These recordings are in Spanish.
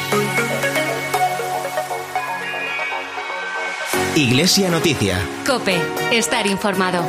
Iglesia Noticia. COPE. Estar informado.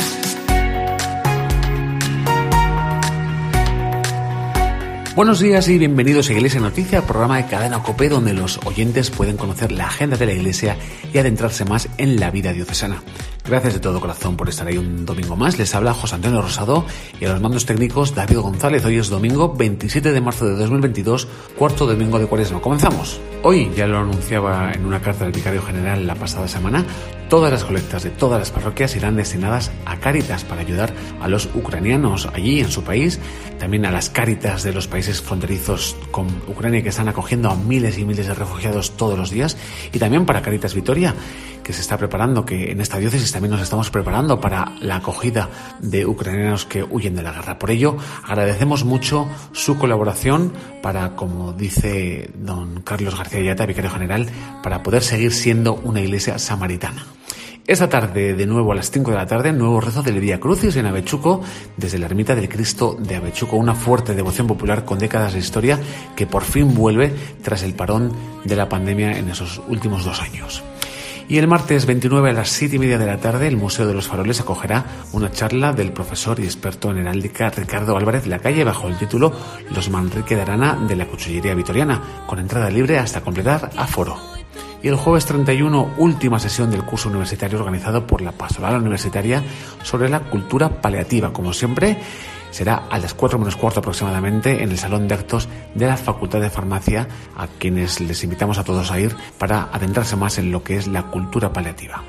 Buenos días y bienvenidos a Iglesia Noticia, programa de Cadena COPE donde los oyentes pueden conocer la agenda de la Iglesia y adentrarse más en la vida diocesana. Gracias de todo corazón por estar ahí un domingo más. Les habla José Antonio Rosado y a los mandos técnicos David González. Hoy es domingo 27 de marzo de 2022, cuarto domingo de Cuaresma. Comenzamos. Hoy, ya lo anunciaba en una carta del Vicario General la pasada semana, todas las colectas de todas las parroquias irán destinadas a Cáritas para ayudar a los ucranianos allí en su país, también a las Cáritas de los países fronterizos con Ucrania que están acogiendo a miles y miles de refugiados todos los días, y también para Cáritas Vitoria, que se está preparando, que en esta diócesis también nos estamos preparando para la acogida de ucranianos que huyen de la guerra. Por ello, agradecemos mucho su colaboración para, como dice don Carlos García Yata, Vicario General, para poder seguir siendo una iglesia samaritana. Esta tarde, de nuevo a las 5 de la tarde, nuevo rezo del Vía Crucis en Avechuco, desde la Ermita del Cristo de Avechuco, una fuerte devoción popular con décadas de historia que por fin vuelve tras el parón de la pandemia en esos últimos 2 años. Y el martes 29 a las 7:30 de la tarde, el Museo de los Faroles acogerá una charla del profesor y experto en heráldica Ricardo Álvarez Lacalle bajo el título Los Manrique de Arana de la Cuchillería Vitoriana, con entrada libre hasta completar aforo. Y el jueves 31, última sesión del curso universitario organizado por la Pastoral Universitaria sobre la cultura paliativa. Como siempre, será a las 4 menos cuarto aproximadamente en el Salón de Actos de la Facultad de Farmacia, a quienes les invitamos a todos a ir para adentrarse más en lo que es la cultura paliativa.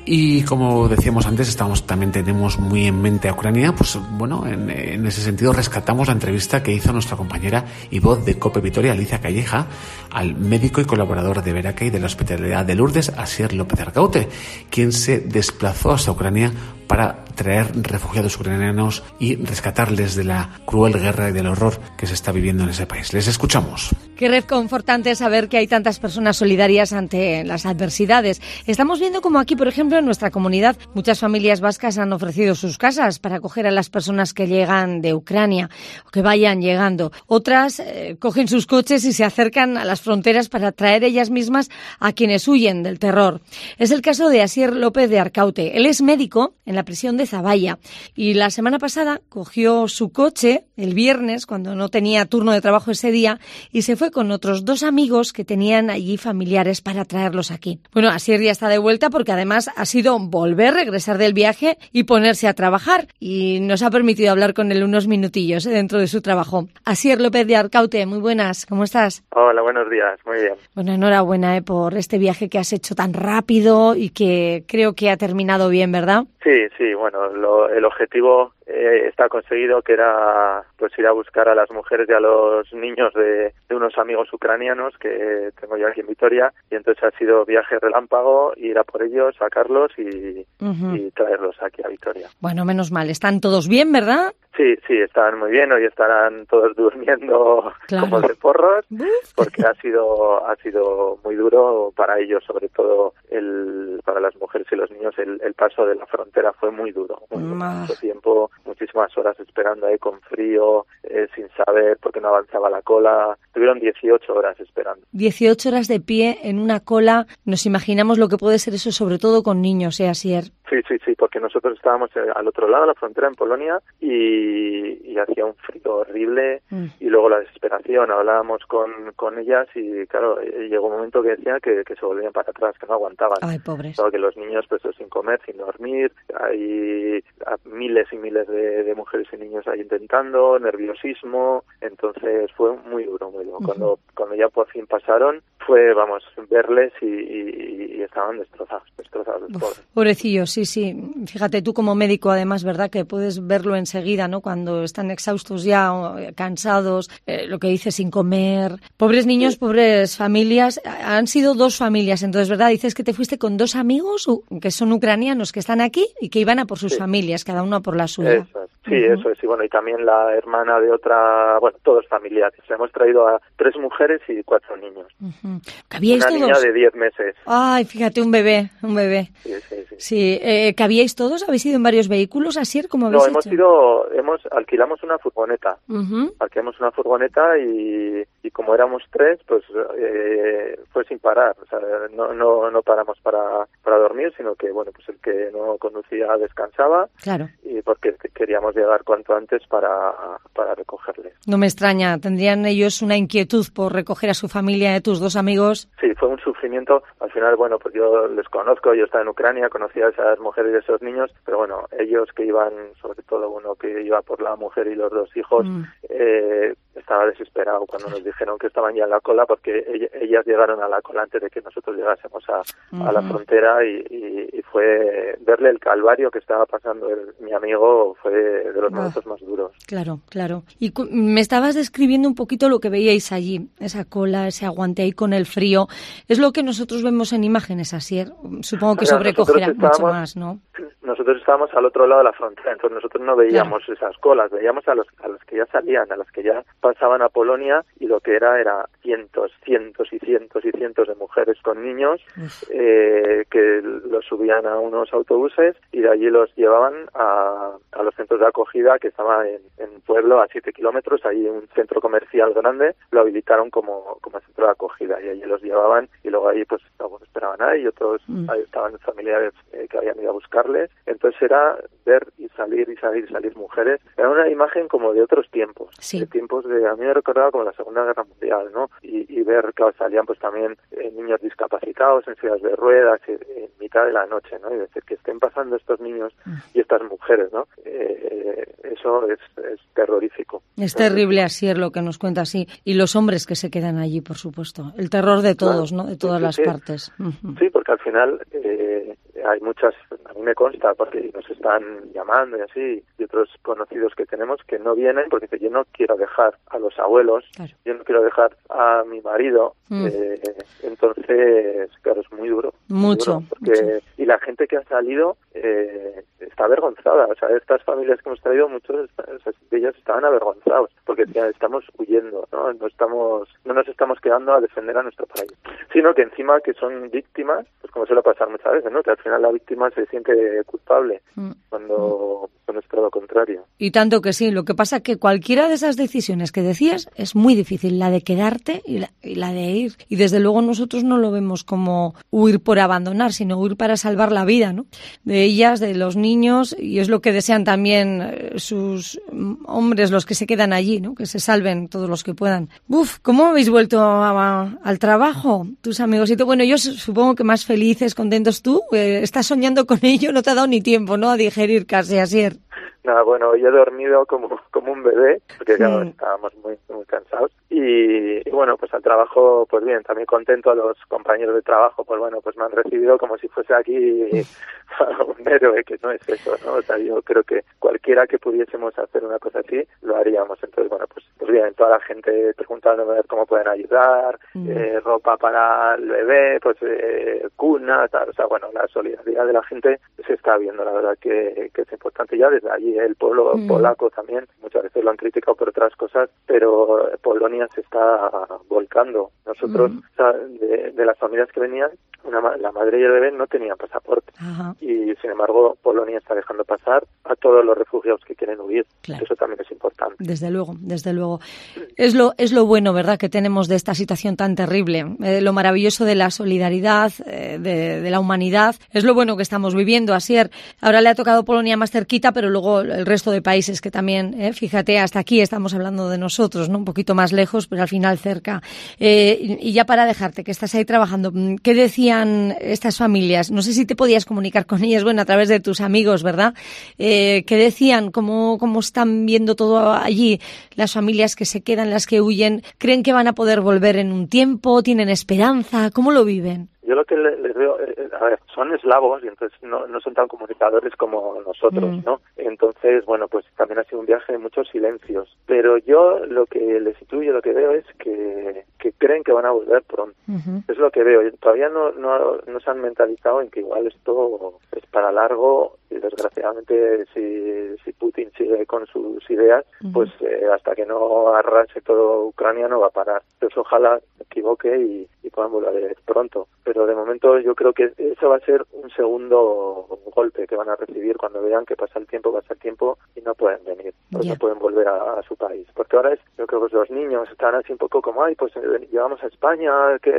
Y como decíamos antes, también tenemos muy en mente a Ucrania. Pues bueno, en ese sentido rescatamos la entrevista que hizo nuestra compañera y voz de COPE Vitoria, Alicia Calleja, al médico y colaborador de Veraca y de la Hospitalidad de Lourdes, Asier López Arcaute, quien se desplazó hasta Ucrania para traer refugiados ucranianos y rescatarles de la cruel guerra y del horror que se está viviendo en ese país. Les escuchamos. Qué reconfortante saber que hay tantas personas solidarias ante las adversidades. Estamos viendo como aquí, por ejemplo, en nuestra comunidad, muchas familias vascas han ofrecido sus casas para acoger a las personas que llegan de Ucrania o que vayan llegando. Otras cogen sus coches y se acercan a las fronteras para traer ellas mismas a quienes huyen del terror. Es el caso de Asier López de Arcaute. Él es médico en la prisión de Zaballa y la semana pasada cogió su coche el viernes, cuando no tenía turno de trabajo ese día, y se fue con otros 2 amigos que tenían allí familiares para traerlos aquí. Bueno, Asier ya está de vuelta porque además ha sido regresar del viaje y ponerse a trabajar, y nos ha permitido hablar con él unos minutillos dentro de su trabajo. Asier López de Arcaute, muy buenas, ¿cómo estás? Hola, buenos días, muy bien. Bueno, enhorabuena por este viaje que has hecho tan rápido y que creo que ha terminado bien, ¿verdad? Sí, bueno, el objetivo está conseguido, que era pues ir a buscar a las mujeres y a los niños de unos amigos ucranianos que tengo yo aquí en Vitoria, y entonces ha sido viaje relámpago, ir a por ellos, sacarlos y traerlos aquí a Vitoria. Bueno, menos mal, están todos bien, ¿verdad? Sí, están muy bien, hoy estarán todos durmiendo como de porros, porque ha sido muy duro para ellos, sobre todo para las mujeres y los niños, el paso de la frontera fue muy duro, mucho tiempo, muchísimas horas esperando ahí con frío, sin saber por qué no avanzaba la cola. Tuvieron 18 horas esperando. 18 horas de pie en una cola, nos imaginamos lo que puede ser eso, sobre todo con niños, Asier. Sí, porque nosotros estábamos al otro lado de la frontera, en Polonia, y hacía un frío horrible, y luego la desesperación. Hablábamos con ellas y, claro, llegó un momento que decían que se volvían para atrás, que no aguantaban. Ay, pobres. Claro, que los niños, pues, sin comer, sin dormir, hay miles y miles de mujeres y niños ahí intentando, nerviosismo, entonces fue muy duro. Cuando ya por fin pasaron, fue, verles y estaban destrozados los pobres. Pobrecillos, sí. Fíjate, tú como médico, además, ¿verdad? Que puedes verlo enseguida, ¿no? Cuando están exhaustos ya, cansados, lo que dices, sin comer. Pobres niños, pobres familias. Han sido 2 familias, entonces, ¿verdad? Dices que te fuiste con 2 amigos que son ucranianos, que están aquí y que iban a por sus familias, cada uno a por la suya. Eso es. Sí, eso es. Y bueno, y también la hermana de otra, todos familiares. Hemos traído a 3 mujeres y 4 niños. ¿Cabíais todos? Una niña de 10 meses. Ay, fíjate, un bebé. Sí. ¿Cabíais todos? ¿Habéis ido en varios vehículos, Asier? ¿Cómo habéis hecho? Alquilamos una furgoneta. Alquilamos una furgoneta y como éramos 3, pues fue sin parar, o sea, no paramos para dormir, sino que, bueno, pues el que no conducía descansaba, claro, y porque queríamos llegar cuanto antes para recogerles. No me extraña, ¿tendrían ellos una inquietud por recoger a su familia, de tus 2 amigos? Sí, fue un sufrimiento. Al final, bueno, pues yo les conozco, yo estaba en Ucrania, conocía a esas mujeres y a esos niños, pero bueno, ellos que iban, sobre todo uno que iba por la mujer y los 2 hijos, estaba desesperado cuando nos dijeron que estaban ya en la cola, porque ellas llegaron a la cola antes de que nosotros llegásemos a la frontera, y fue verle el calvario que estaba pasando mi amigo, fue de los momentos más duros. Claro, claro. Y me estabas describiendo un poquito lo que veíais allí, esa cola, ese aguante ahí con el frío. Es lo que nosotros vemos en imágenes, Asier. Supongo que sobrecogerá mucho más, ¿no? Nosotros estábamos al otro lado de la frontera, entonces nosotros no veíamos esas colas, veíamos a los que ya salían, a los que ya pasaban a Polonia, y lo que era cientos y cientos de mujeres con niños que los subían a unos autobuses y de allí los llevaban a los centros de acogida que estaban en un pueblo a 7 kilómetros, ahí un centro comercial grande, lo habilitaron como centro de acogida, y allí los llevaban, y luego ahí pues algunos esperaban ahí, otros ahí estaban familiares que habían ido a buscarles. Entonces era ver y salir mujeres. Era una imagen como de otros tiempos, de tiempos a mí me recordaba como la Segunda Guerra Mundial, ¿no? Y ver que salían pues también niños discapacitados en sillas de ruedas en mitad de la noche, ¿no? Y decir que estén pasando estos niños y estas mujeres, ¿no? Eso es terrorífico. Es terrible, así es lo que nos cuenta, sí. Y los hombres que se quedan allí, por supuesto. El terror de todos, ¿no? De todas las partes. Sí, porque al final hay muchas, a mí me consta, porque nos están llamando y así, y otros conocidos que tenemos que no vienen porque dicen, yo no quiero dejar a los abuelos, yo no quiero dejar a mi marido, entonces, claro, es muy duro. Mucho. Y la gente que ha salido está avergonzada, o sea, estas familias que hemos traído, muchos de ellas estaban avergonzados, porque ya estamos huyendo, ¿no? No nos estamos quedando a defender a nuestro país, sino que encima que son víctimas, pues como suele pasar muchas veces, ¿no? Que al final la víctima se siente culpable cuando es todo lo contrario. Y tanto que sí, lo que pasa es que cualquiera de esas decisiones que decías es muy difícil, la de quedarte y la de ir. Y desde luego nosotros no lo vemos como huir por abandonar, sino huir para salvar la vida, ¿no? De ellas, de los niños, y es lo que desean también sus hombres, los que se quedan allí, ¿no? Que se salven todos los que puedan. ¿Cómo habéis vuelto al trabajo, tus amigos? Bueno, yo supongo que más felices, contentos tú. Estás soñando con ello, no te ha dado ni tiempo, ¿no? A digerir casi, Asier. Nada, bueno, yo he dormido como un bebé, porque claro, estábamos muy cansados. Y bueno, pues al trabajo, pues bien, también contento. A los compañeros de trabajo, pues bueno, pues me han recibido como si fuese aquí un héroe, que no es eso, ¿no? O sea, yo creo que cualquiera que pudiésemos hacer una cosa así, lo haríamos. Entonces, bueno, pues bien, toda la gente preguntándome a ver cómo pueden ayudar, ropa para el bebé, pues cuna, tal. O sea, bueno, la solidaridad de la gente se está viendo, la verdad que es importante. Ya desde allí el pueblo polaco también, muchas veces lo han criticado por otras cosas, pero Polonia se está volcando. Nosotros, o sea, de las familias que venían, la madre y el bebé no tenían pasaporte. Y sin embargo Polonia está dejando pasar a todos los refugiados que quieren huir. Claro. Eso también es importante. Desde luego. Es lo bueno, ¿verdad?, que tenemos de esta situación tan terrible. Lo maravilloso de la solidaridad, de la humanidad. Es lo bueno que estamos viviendo, Asier. Ahora le ha tocado Polonia más cerquita, pero luego el resto de países que también, fíjate, hasta aquí estamos hablando de nosotros, ¿no? Un poquito más lejos, pero al final cerca. Y ya para dejarte, que estás ahí trabajando, ¿qué decían estas familias? No sé si te podías comunicar con ellas, bueno, a través de tus amigos, ¿verdad? ¿Qué decían? ¿Cómo están viendo todo allí? Las familias que se quedan, las que huyen, ¿creen que van a poder volver en un tiempo? ¿Tienen esperanza? ¿Cómo lo viven? Yo lo que les veo, a ver, son eslavos y entonces no son tan comunicadores como nosotros, ¿no? Entonces, bueno, pues también ha sido un viaje de muchos silencios. Pero yo lo que les intuyo, lo que veo es que creen que van a volver pronto. Es lo que veo. Todavía no se han mentalizado en que igual esto es para largo, desgraciadamente si Putin sigue con sus ideas, pues hasta que no arrase todo Ucrania no va a parar. Entonces ojalá me equivoque y puedan volver pronto. Pero de momento yo creo que eso va a ser un segundo golpe que van a recibir cuando vean que pasa el tiempo y no pueden venir, no pueden volver a su país. Porque ahora yo creo que los niños están así un poco como, pues llegamos a España, que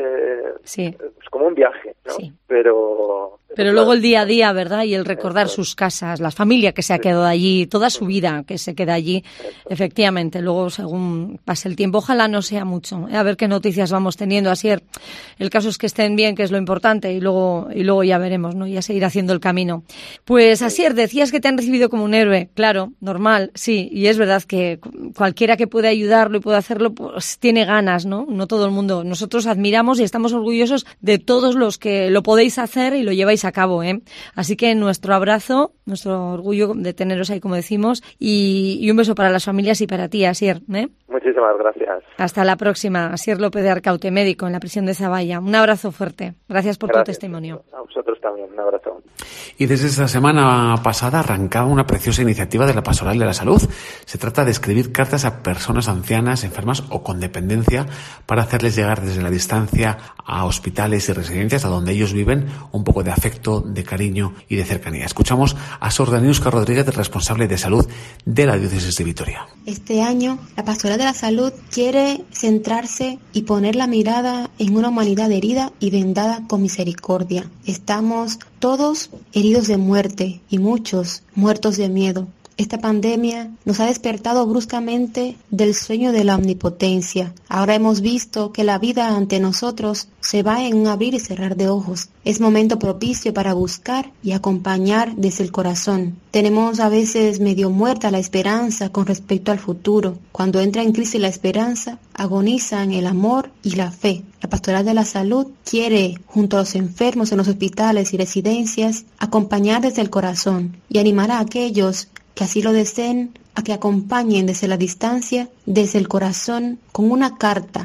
es como un viaje, ¿no? Sí. Pero luego el día a día, ¿verdad? Y el recordar sus casas, la familia que se ha quedado allí, toda su vida que se queda allí, efectivamente. Luego, según pase el tiempo, ojalá no sea mucho. A ver qué noticias vamos teniendo. Asier, el caso es que estén bien, que es lo importante, y luego ya veremos, ¿no? Ya seguir haciendo el camino. Pues Asier, decías que te han recibido como un héroe. Claro, normal, sí. Y es verdad que cualquiera que pueda ayudarlo y pueda hacerlo, pues tiene ganas, ¿no? No todo el mundo. Nosotros admiramos y estamos orgullosos de todos los que lo podéis hacer y lo lleváis a cabo, ¿eh? Así que nuestro abrazo, nuestro orgullo de teneros ahí, como decimos, y un beso para las familias y para ti, Asier, ¿eh? Muchísimas gracias. Hasta la próxima. Asier López de Arcaute, médico en la prisión de Zaballa. Un abrazo fuerte. Gracias por tu testimonio. A vosotros también. Un abrazo. Y desde esta semana pasada arrancaba una preciosa iniciativa de la Pastoral de la Salud. Se trata de escribir cartas a personas ancianas, enfermas o con dependencia para hacerles llegar desde la distancia a hospitales y residencias a donde ellos viven un poco de afecto, de cariño y de cercanía. Escuchamos a Sor Daniuska Rodríguez, responsable de salud de la Diócesis de Vitoria. Este año, la Pastoral de la Salud quiere centrarse y poner la mirada en una humanidad herida y vendada con misericordia. Estamos todos heridos de muerte y muchos muertos de miedo. Esta pandemia nos ha despertado bruscamente del sueño de la omnipotencia. Ahora hemos visto que la vida ante nosotros se va en un abrir y cerrar de ojos. Es momento propicio para buscar y acompañar desde el corazón. Tenemos a veces medio muerta la esperanza con respecto al futuro. Cuando entra en crisis la esperanza, agonizan el amor y la fe. La Pastoral de la Salud quiere, junto a los enfermos en los hospitales y residencias, acompañar desde el corazón y animar a aquellos que así lo deseen a que acompañen desde la distancia, desde el corazón, con una carta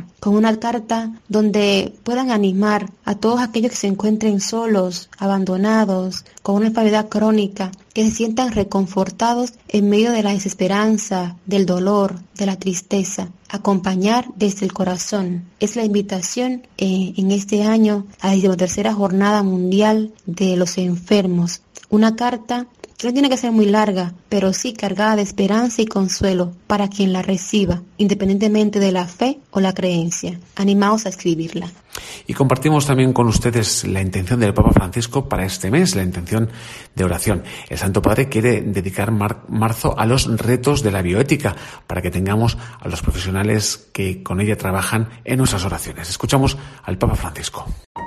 donde puedan animar a todos aquellos que se encuentren solos, abandonados, con una enfermedad crónica, que se sientan reconfortados en medio de la desesperanza, del dolor, de la tristeza. Acompañar desde el corazón. Es la invitación en este año a la 13ª Jornada Mundial de los Enfermos. Una carta que no tiene que ser muy larga, pero sí cargada de esperanza y consuelo para quien la reciba, independientemente de la fe o la creencia. Animaos a escribirla. Y compartimos también con ustedes la intención del Papa Francisco para este mes, la intención de oración. El Santo Padre quiere dedicar marzo a los retos de la bioética, para que tengamos a los profesionales que con ella trabajan en nuestras oraciones. Escuchamos al Papa Francisco.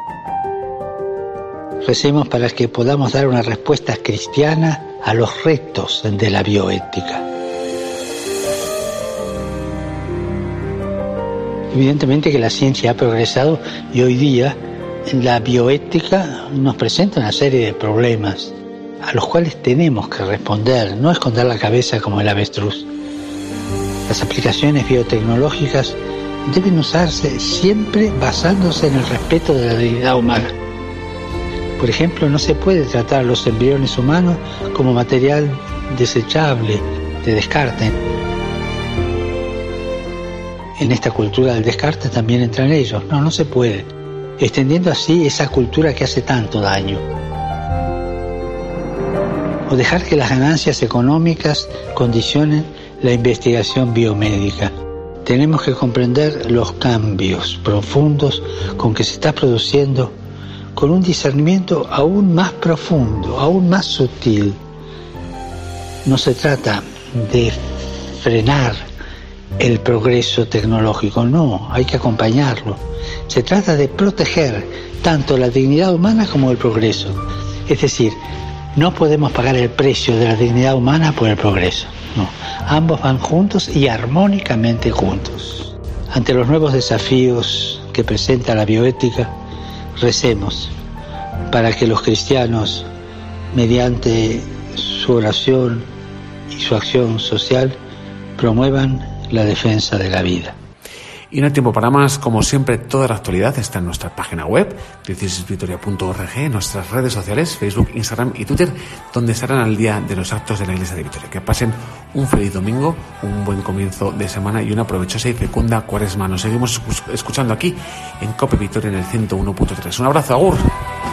Recemos para que podamos dar una respuesta cristiana a los retos de la bioética. Evidentemente que la ciencia ha progresado y hoy día la bioética nos presenta una serie de problemas a los cuales tenemos que responder, no esconder la cabeza como el avestruz. Las aplicaciones biotecnológicas deben usarse siempre basándose en el respeto de la dignidad humana. Por ejemplo, no se puede tratar a los embriones humanos como material desechable, de descarte. En esta cultura del descarte también entran ellos. No se puede. Extendiendo así esa cultura que hace tanto daño. O dejar que las ganancias económicas condicionen la investigación biomédica. Tenemos que comprender los cambios profundos con que se está produciendo, con un discernimiento aún más profundo, aún más sutil. No se trata de frenar el progreso tecnológico, no, hay que acompañarlo. Se trata de proteger tanto la dignidad humana como el progreso. Es decir, no podemos pagar el precio de la dignidad humana por el progreso. No, ambos van juntos y armónicamente juntos. Ante los nuevos desafíos que presenta la bioética, recemos para que los cristianos, mediante su oración y su acción social, promuevan la defensa de la vida. Y no hay tiempo para más. Como siempre, toda la actualidad está en nuestra página web, diocesisvitoria.org, nuestras redes sociales, Facebook, Instagram y Twitter, donde estarán al día de los actos de la Iglesia de Vitoria. Que pasen un feliz domingo, un buen comienzo de semana y una provechosa y fecunda cuaresma. Nos seguimos escuchando aquí en COPE Vitoria en el 101.3. Un abrazo, agur.